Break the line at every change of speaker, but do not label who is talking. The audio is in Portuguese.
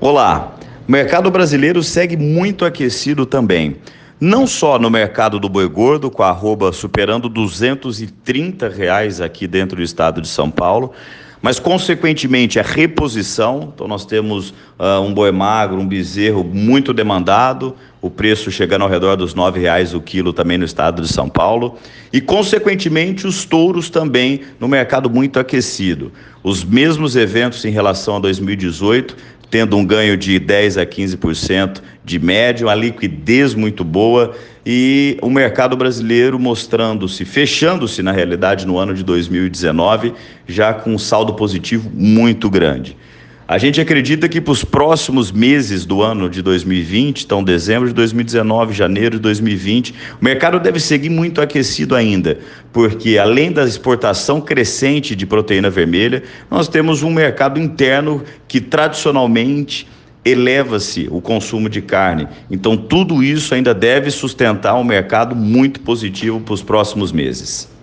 Olá, o mercado brasileiro segue muito aquecido também. Não só no mercado do boi gordo, com a arroba superando R$ 230 aqui dentro do estado de São Paulo, mas consequentemente a reposição. Então nós temos um boi magro, um bezerro muito demandado, o preço chegando ao redor dos R$ 9 o quilo também no estado de São Paulo, e consequentemente os touros também no mercado muito aquecido. Os mesmos eventos em relação a 2018, tendo um ganho de 10 a 15% de média, uma liquidez muito boa, e o mercado brasileiro mostrando-se, fechando-se na realidade no ano de 2019, já com um saldo positivo muito grande. A gente acredita que para os próximos meses do ano de 2020, então dezembro de 2019, janeiro de 2020, o mercado deve seguir muito aquecido ainda, porque além da exportação crescente de proteína vermelha, nós temos um mercado interno que tradicionalmente eleva-se o consumo de carne. Então tudo isso ainda deve sustentar um mercado muito positivo para os próximos meses.